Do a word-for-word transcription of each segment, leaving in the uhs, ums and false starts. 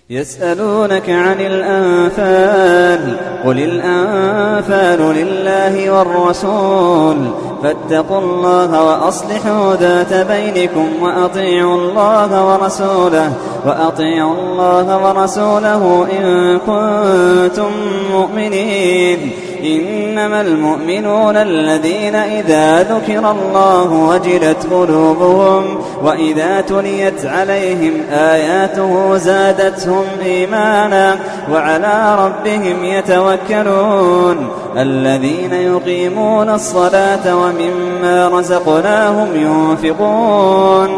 يسألونك عن الأنفال قل الأنفال لله والرسول فاتقوا الله وأصلحوا ذات بينكم وأطيعوا الله ورسوله وأطيعوا الله ورسوله إن كنتم مؤمنين. إنما المؤمنون الذين إذا ذكر الله وجلت قلوبهم وإذا تليت عليهم آياته زادتهم إيمانا وعلى ربهم يتوكلون. الذين يقيمون الصلاة ومما رزقناهم ينفقون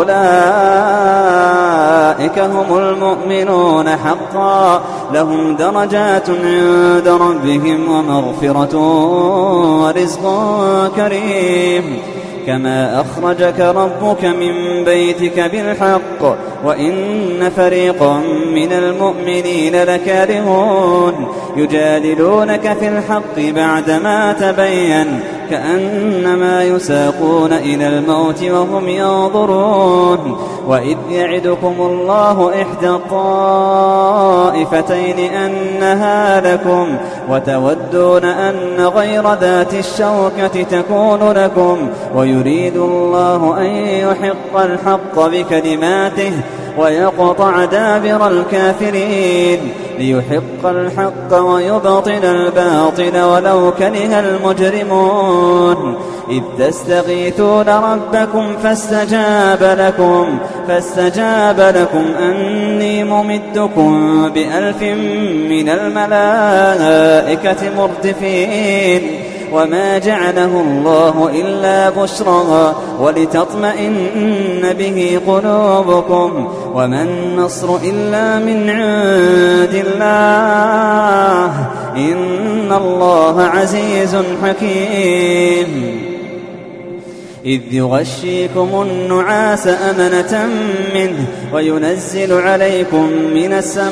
أولئك هم المؤمنون حقا لهم درجات عند ربهم ومغفرة ورزق كريم. كما أخرجك ربك من بيتك بالحق وإن فريقا من المؤمنين لكارهون يجادلونك في الحق بعدما تبين كأنما يساقون إلى الموت وهم ينظرون. وإذ يعدكم الله إحدى الطائفتين أنها لكم وتودون أن غير ذات الشوكة تكون لكم ويريد الله أن يحق الحق بكلماته ويقطع دابر الكافرين ليحق الحق ويبطل الباطل ولو كره المجرمون. إذ تستغيثون ربكم فاستجاب لكم فاستجاب لكم أني ممدكم بألف من الملائكة مردفين. وما جعله الله إلا بشرى ولتطمئن به قلوبكم وما النصر إلا من عند الله إن الله عزيز حكيم. إذ يغشيكم النعاس أمنة منه وينزل عليكم من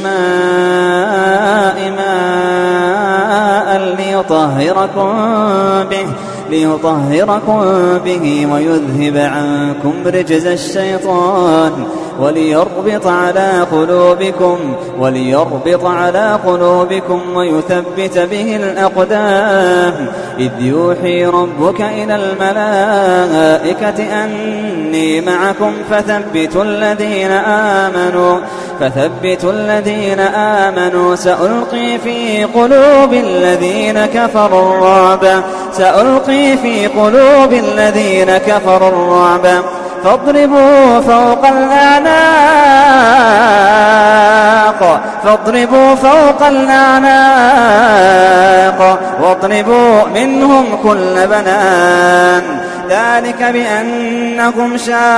السماء ماء ليطهركم به ليطهركم به ويذهب عنكم رجز الشيطان وليربط على قلوبكم وليربط على قلوبكم ويثبت به الأقدام. إذ يوحي ربك إلى الملائكة أني معكم فثبتوا الذين آمنوا فثبتوا الذين آمنوا سألقي في قلوب الذين كفروا الرعب سألقي في قلوب الذين كفروا الرعب فاضربوا فوق الأعناق فاضربوا فوق الأعناق واضربوا منهم كل بنان. ذلك بأنهم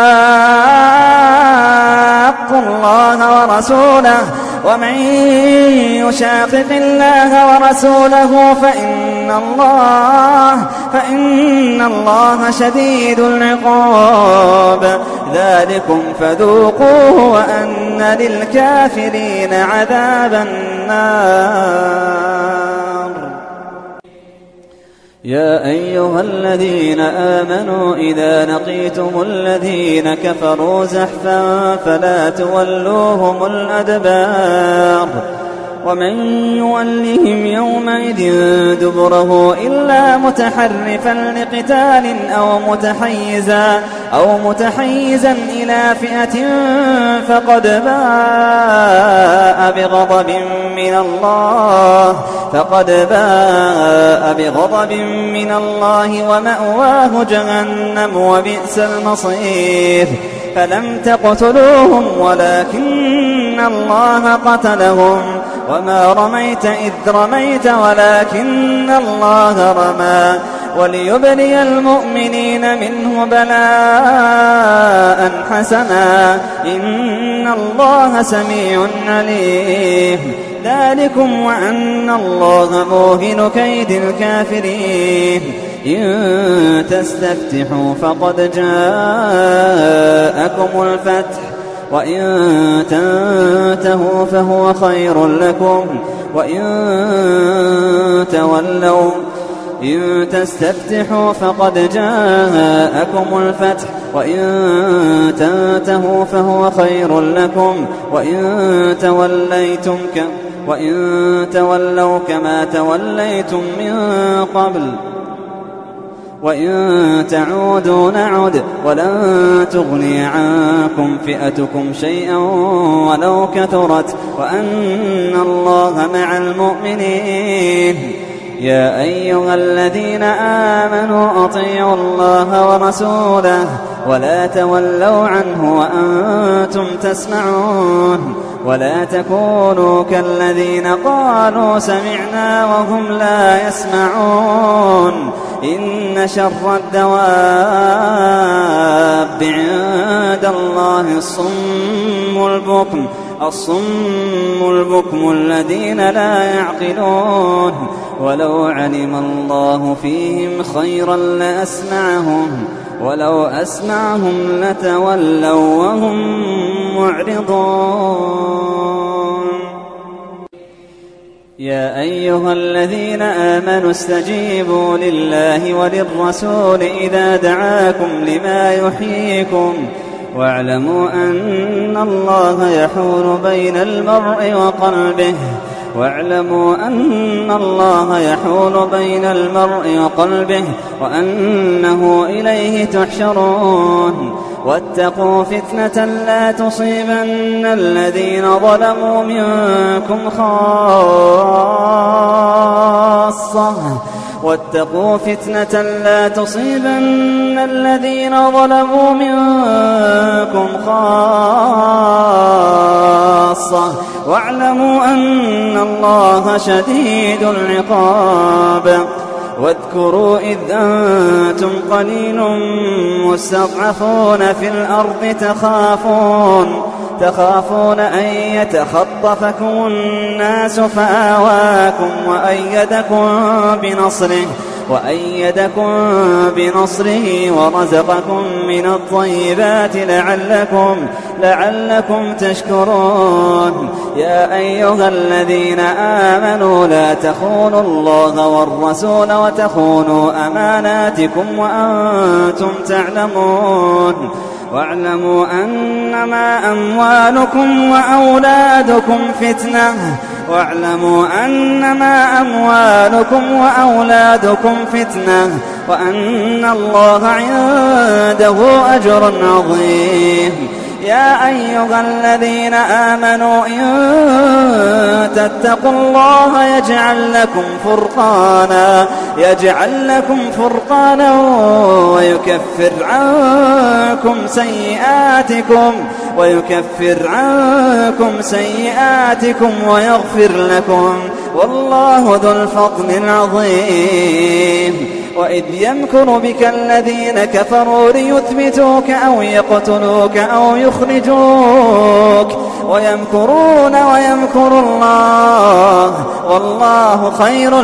شاقوا الله ورسوله ومن يشاقق الله ورسوله فإن الله فإن الله شديد العقاب. ذلكم فذوقوه وأن للكافرين عذاب النار. يا أيها الذين آمنوا إذا لقيتم الذين كفروا زحفا فلا تولوهم الأدبار ومن يولهم يومئذ دبره إلا متحرفا لقتال أو متحيزا أو متحيزا إلى فئة فقد باء بغضب من الله فقد باء بغضب من الله ومأواه جهنم وبئس المصير. فلم تقتلوهم ولكن الله قتلهم وما رميت إذ رميت ولكن الله رمى وليبلي المؤمنين منه بلاء حسنا إن الله سميع عليم. ذلكم وأن الله موهن كيد الكافرين. إن تستفتحوا فقد جاءكم الفتح وإن تنتهوا فهو خير لكم وإن تولوا إن تستفتحوا فقد جاءكم الفتح وإن تنتهوا فهو خير لكم وإن توليتم ك وإن تولوا كما توليتم من قبل وإن تعودوا نعد ولن تغني عنكم فئتكم شيئا ولو كثرت وأن الله مع المؤمنين. يا أيها الذين آمنوا أطيعوا الله ورسوله ولا تولوا عنه وأنتم تسمعون ولا تكونوا كالذين قالوا سمعنا وهم لا يسمعون. إن شر الدواب عند الله الصم البكم الصم البكم الذين لا يعقلون. ولو علم الله فيهم خيرا لأسمعهم ولو أسمعهم لتولوا وهم معرضون. يا أيها الذين آمنوا استجيبوا لله وللرسول إذا دعاكم لما يحييكم واعلموا أن الله يحول بين المرء وقلبه واعلموا أن الله يحول بين المرء وقلبه وأنه إليه تحشرون. واتقوا فتنة لا تصيبن الذين ظلموا منكم خاصة واتقوا فتنة لا تصيبن الذين ظلموا منكم خاصة واعلموا أن الله شديد العقاب. واذكروا إذ أنتم قليل مستضعفون في الأرض تخافون تخافون أن يتخطفكم الناس فآواكم وأيدكم بنصره وأيدكم بنصره ورزقكم من الطيبات لعلكم لعلكم تشكرون. يا أيها الذين آمنوا لا تخونوا الله والرسول وتخونوا أماناتكم وأنتم تعلمون. واعلموا أنما أموالكم وأولادكم فتنة واعلموا أنما أموالكم وأولادكم فتنة وأن الله عنده أجر عظيم. يا أيها الذين آمنوا إن تتقوا الله يجعل لكم فرقانا يجعل لكم فرقانا ويكفر عنكم سيئاتكم ويكفر عنكم سيئاتكم ويغفر لكم والله ذو الفضل العظيم. وإذ يمكر بك الذين كفروا ليثبتوك أو يقتلوك أو يخرجوك ويمكرون ويمكر الله والله خير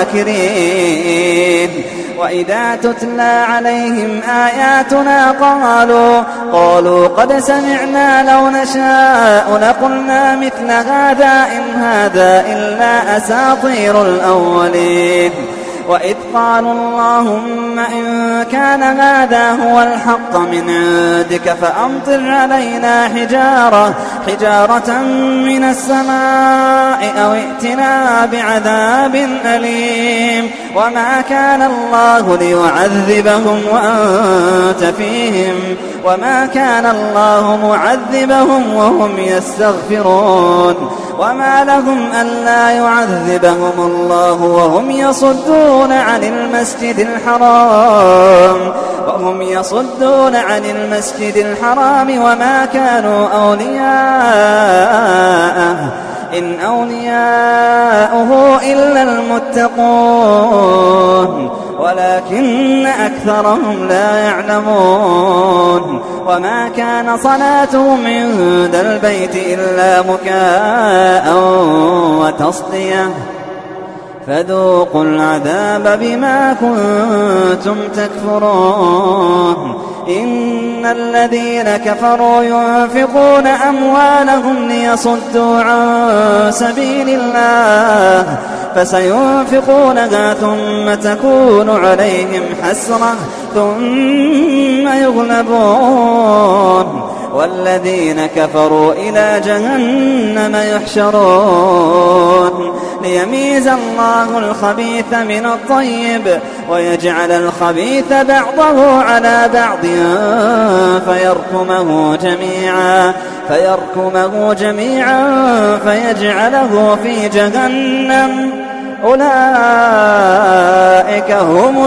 الماكرين. وإذا تتلى عليهم آياتنا قالوا قالوا قد سمعنا لو نشاء لقلنا مثل هذا إن هذا إلا أساطير الأولين. وإذ قالوا اللهم إن كان هذا هو الحق من عندك فأمطر علينا حجارة حجارة من السماء أو ائتنا بعذاب أليم. وما كان الله ليعذبهم وأنت فيهم وما كان الله معذبهم وهم يستغفرون. وما لهم ألا يعذبهم الله وهم يصدون عن المسجد الحرام وهم يصدون عن المسجد الحرام وما كانوا أولياءه إن أولياؤه إلا المتقون ولكن أكثرهم لا يعلمون. وما كان صلاتهم عند البيت إلا مكاء وتصدية فذوقوا العذاب بما كنتم تكفرون. إن الذين كفروا ينفقون أموالهم ليصدوا عن سبيل الله فسينفقونها ثم تكون عليهم حسرة ثم يغلبون والذين كفروا إلى جهنم يحشرون ليميز الله الخبيث من الطيب ويجعل الخبيث بعضه على بعض فيركمه جميعا فيركمه جميعا فيجعله في جهنم أولئك هم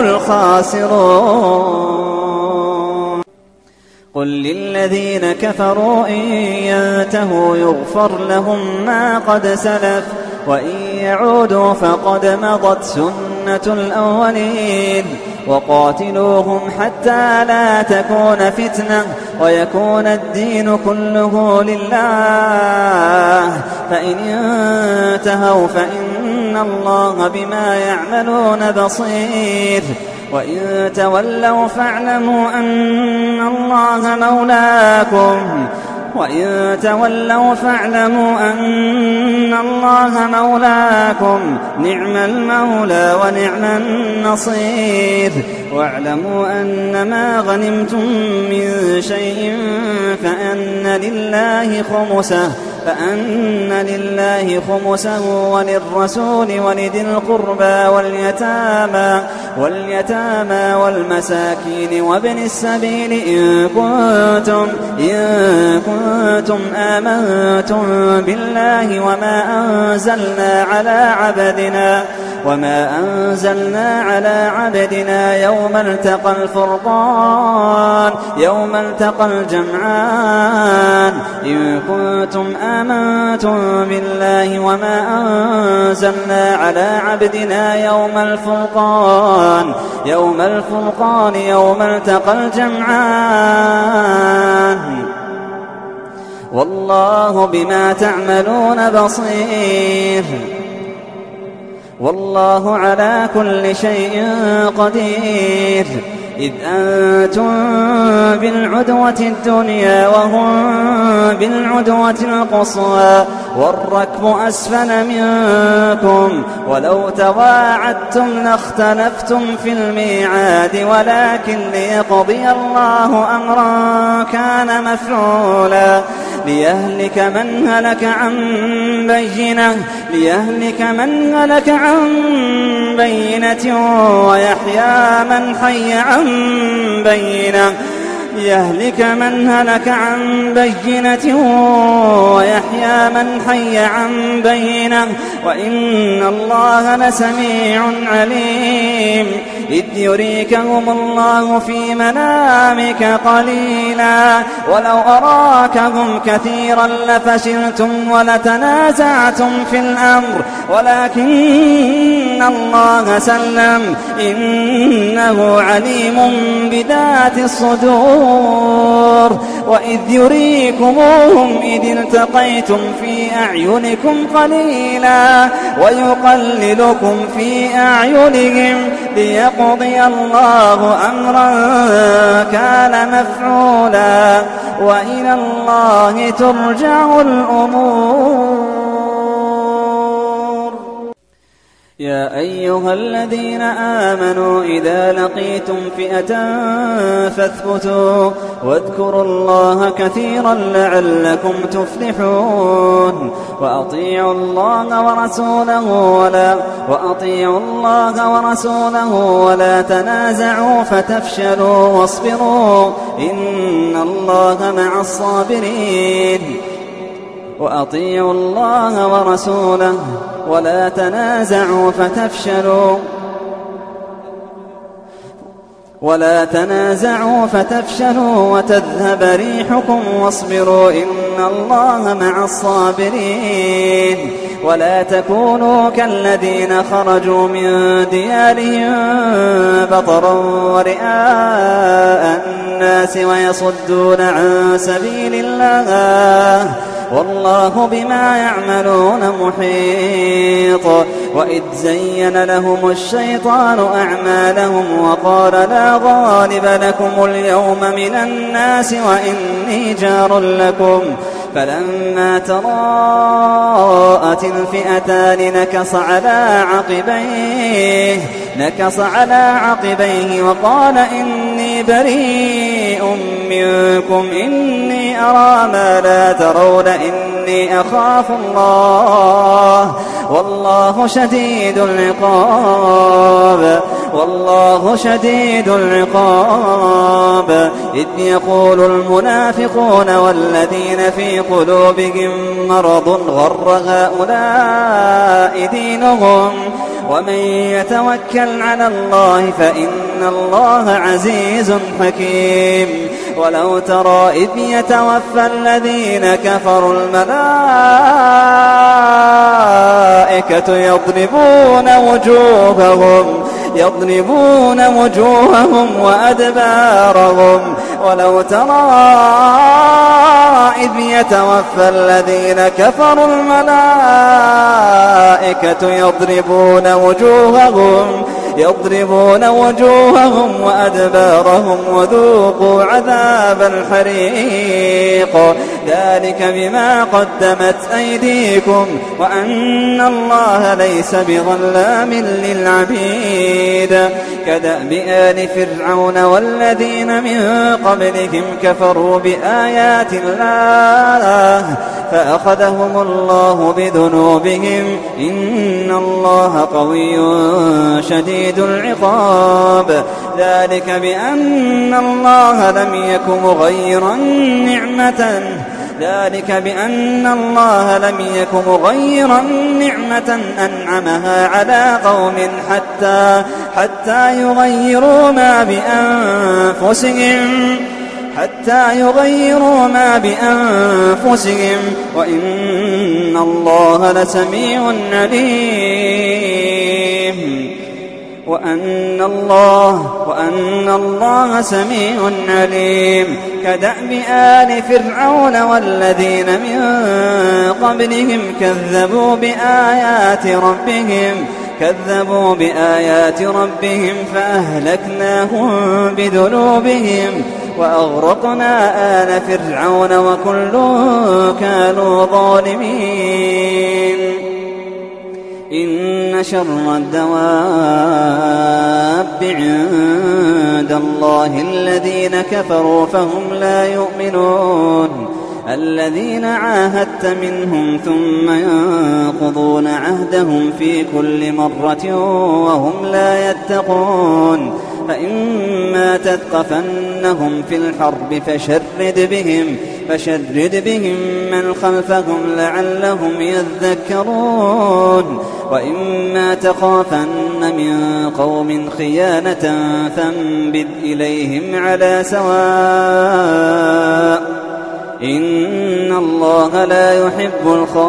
الخاسرون. قل للذين كفروا إن ينتهوا يغفر لهم ما قد سلف وإن يعودوا فقد مضت سنة الأولين وقاتلوهم حتى لا تكون فتنة ويكون الدين كله لله فإن انتهوا فإن الله بما يعملون بصير وإن تولوا فاعلموا أن الله مولاكم وإن تولوا فاعلموا أن الله مولاكم نعم المولى ونعم النصير واعلموا أن ما غنمتم من شيء فأن لله خمسه فأن لله خمسه وللرسول ولذي القربى واليتامى واليتامى والمساكين وابن السبيل إن كنتم إن كنتم آمنتم بالله وما أنزلنا على عبدنا وما أنزلنا على عبدنا يوم التقى الفرقان يوم التقى الجمعان إن كنتم آمنتم بالله وما أنزلنا على عبدنا يوم الفرقان يوم الفرقان يوم التقى الجمعان والله بما تعملون بصير والله على كل شيء قدير. إذ أنتم بالعدوة الدنيا وهم بالعدوة القصوى والركب أسفل منكم ولو تواعدتم لاختلفتم في الميعاد ولكن ليقضي الله أمرا كان مفعولا ليهلك من هلك عن بينة ليهلك من هلك عن بينة ويحيى من حي عن بينة ليهلك من هلك عن بينة ويحيى من حي عن بينة وإن الله لسميع عليم. إذ يريكهم الله في منامك قليلا ولو أراكهم كثيرا لفشلتم ولتنازعتم في الأمر ولكن الله سلم إنه عليم بذات الصدور. وإذ يريكموهم إذ التقيتم في أعينكم قليلا ويقللكم في أعينهم ليقضي الله أمرا كان مفعولا وإلى الله ترجع الأمور. يا أيها الذين آمنوا إذا لقيتم فئة فاثبتوا واذكروا الله كثيرا لعلكم تفلحون. وأطيعوا الله ورسوله ولا وأطيعوا الله ورسوله ولا تنازعوا فتفشلوا واصبروا إن الله مع الصابرين. وأطيعوا الله ورسوله ولا تنازعوا فتفشلوا ولا تنازعوا فتفشلوا وتذهب ريحكم واصبروا إن الله مع الصابرين. ولا تكونوا كالذين خرجوا من ديارهم بطرا ورئاء الناس ويصدون عن سبيل الله والله بما يعملون محيط. وإذ زين لهم الشيطان أعمالهم وقال لا غالب لكم اليوم من الناس وإني جار لكم فلما تراءت الفئتان نكص على عقبيه نكص على عقبيه وقال إني بريء منكم إني أرى ما لا ترون إني أخاف الله والله شديد العقاب والله شديد العقاب إذ يقول المنافقون والذين في قلوبهم مرض غر هؤلاء دينهم ومن يتوكل على الله فإن الله عزيز حكيم ولو ترى إذ يتوفى الذين كفروا الملائكة يضربون وجوههم يضربون وجوههم وأدبارهم ولو ترى إذ يتوفى الذين كفروا الملائكة يضربون وجوههم يضربون وجوههم وأدبارهم وذوقوا عذاب الحريق ذلك بما قدمت أيديكم وأن الله ليس بظلام للعبيد كدأب آل فرعون والذين من قبلهم كفروا بآيات الله فأخذهم الله بذنوبهم إن الله قوي شديد العقاب ذلك بأن الله لم يك مغيرا نعمة ذلك بأن الله لم يك مغيرا نعمة أنعمها على قوم حتى حتى يغيروا ما بأنفسهم حتى يغيروا ما بأنفسهم وإن الله لسميع عليم وأن الله وأن الله سميع عليم كدأب آل فرعون والذين من قبلهم كذبوا بآيات ربهم كذبوا بآيات ربهم فأهلكناهم بذنوبهم وأغرقنا آل فرعون وكل كانوا ظالمين إن شر الدواب عند الله الذين كفروا فهم لا يؤمنون الذين عاهدت منهم ثم ينقضون عهدهم في كل مرة وهم لا يتقون فإما تثقفنهم في الحرب فشرد بهم فشرد بهم من خلفهم لعلهم يذكرون وإما تخافن من قوم خيانة فانبذ إليهم على سواء إن الله لا يحب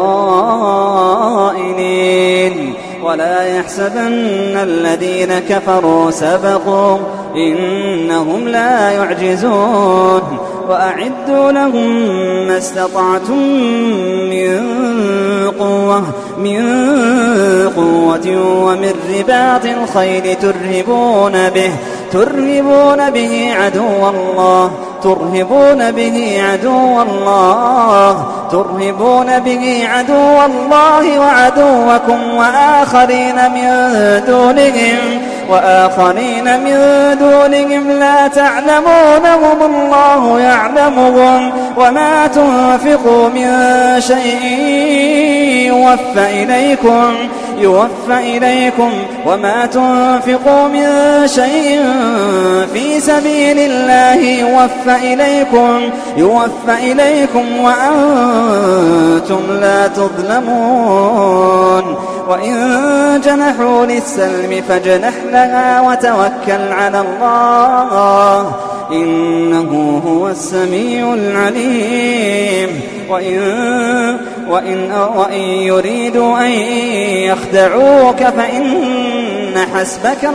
الخائنين ولا يحسبن الذين كفروا سبقوا إنهم لا يعجزون وأعدوا لهم ما استطعتم من قوة من قوة ومن رباط الخيل ترهبون به ترهبون به عدو الله ترهبون به عدو الله ترهبون به عدو الله وعدوكم وآخرين من دونهم وآخرين من دونهم لا تعلمونهم الله يعلمهم وما تنفقوا من شيء يوفى إليكم يوفى إليكم وما تنفقوا من شيء في سبيل الله يوفى إليكم يوفى إليكم وأنتم لا تظلمون وإن جنحوا للسلم فاجنح لها وتوكل على الله إنه هو السميع العليم وإن, وإن, وإن يريدوا أن يخدعوك فإن حسبك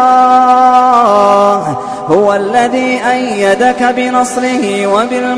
الله هو الذي أيدك بنصره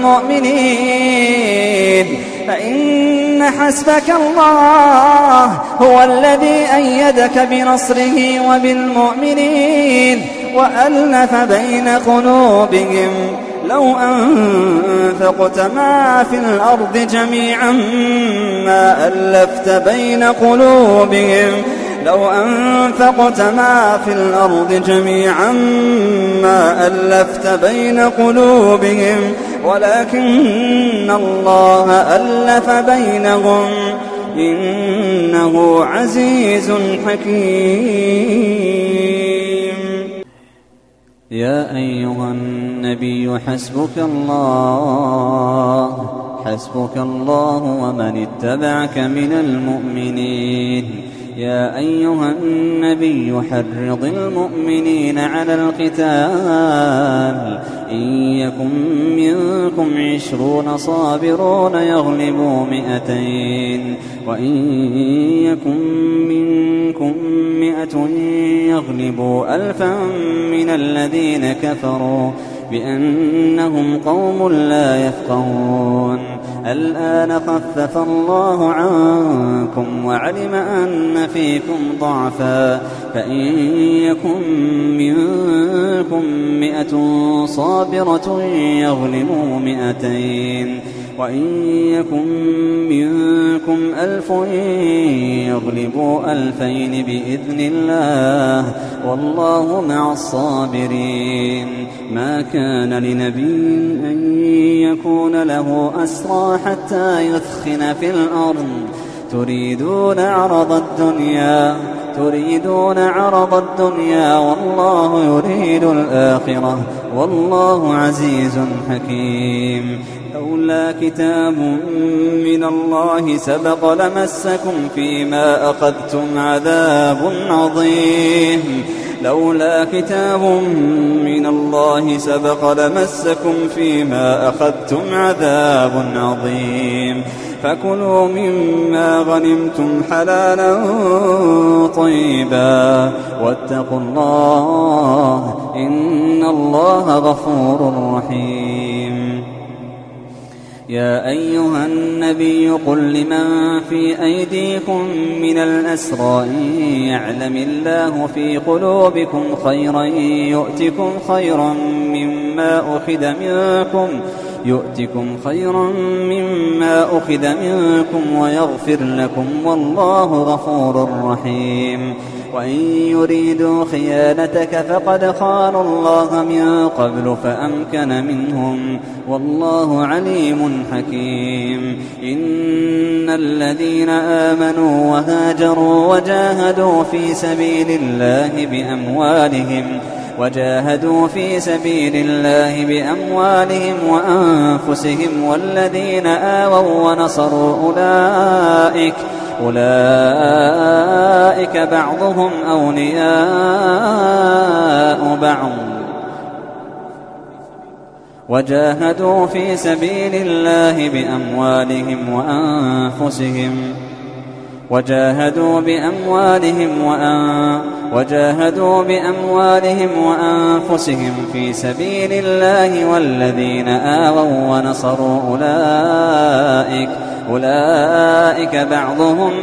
وبالمؤمنين فإن حسبك الله هو الذي أيدك بنصره وبالمؤمنين وألف بين قلوبهم لو أنفقت ما في الأرض جميعا ما ألفت بين قلوبهم لو أنفقت ما في الأرض جميعا ما ألفت بين قلوبهم ولكن الله ألف بينهم إنه عزيز حكيم. يا أيها النبي حسبك الله حسبك الله ومن اتبعك من المؤمنين. يا أيها النبي حرض المؤمنين على القتال إن يكن منكم عشرون صابرون يغلبوا مئتين وإن يكن منكم مئة يغلبوا ألفا من الذين كفروا بأنهم قوم لا يفقهون. الآن خفف الله عنكم وعلم أن فيكم ضعفا فإن يكن منكم مئة صابرة يغلبوا مئتين وإن يكن منكم ألف يغلبوا ألفين بإذن الله والله مع الصابرين. ما كان لنبي أن يكون له أسرى حتى يثخن في الأرض تريدون عرض الدنيا تريدون عرض الدنيا والله يريد الآخرة والله عزيز حكيم. لولا كتاب من الله سبق لمسكم فيما أخذتم عذاب عظيم لولا كتاب من الله سبق لمسكم فيما أخذتم عذاب عظيم. فكلوا مما غنمتم حلالا طيبا واتقوا الله إن الله غفور رحيم. يا أيها النبي قل لمن في أيديكم من الأسرى إن يعلم الله في قلوبكم خيرا يؤتكم خيرا مما أخذ منكم يؤتكم خيرا مما أخذ منكم ويغفر لكم والله غفور رحيم. وإن يريدوا خيانتك فقد خانوا الله من قبل فأمكن منهم والله عليم حكيم. إن الذين آمنوا وهاجروا وجاهدوا في سبيل الله بأموالهم وجاهدوا في سبيل الله بأموالهم وأنفسهم والذين آووا ونصروا أولئك أولئك بعضهم أولياء بعض وجاهدوا في سبيل الله بأموالهم وأنفسهم وجاهدوا بأموالهم وأن وجاهدوا بأموالهم وأنفسهم في سبيل الله والذين آووا ونصروا أولئك أولئك بعضهم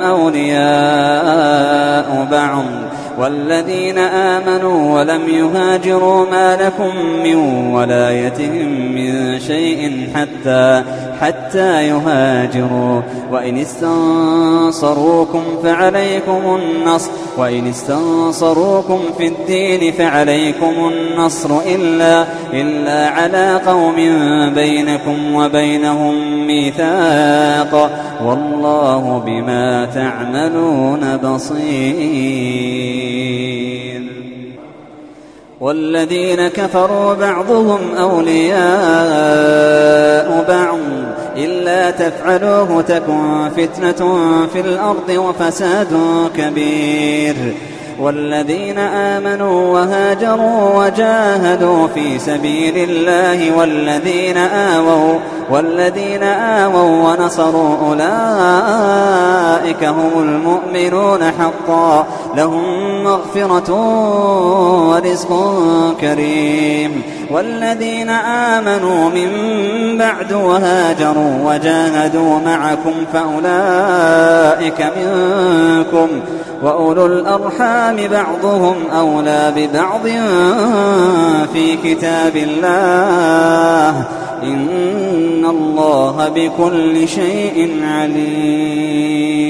أولياء بعض والذين آمنوا ولم يهاجروا ما لكم من ولايتهم من شيء حتى حتى يهاجروا وإن استنصروكم فعليكم النصر وإن استنصروكم في الدين فعليكم النصر إلا إلا على قوم بينكم وبينهم ميثاق والله بما تعملون بصير. والذين كفروا بعضهم أولياء بعض إلا تفعلوه تكن فتنة في الأرض وفساد كبير. والذين آمنوا وهاجروا وجاهدوا في سبيل الله والذين آووا والذين آووا ونصروا أولئك هم المؤمنون حقا لهم مغفرة ورزق كريم. والذين آمنوا من بعد وهاجروا وجاهدوا معكم فأولئك منكم وأولو الأرحام بعضهم أولى ببعض في كتاب الله إن الله بكل شيء عليم.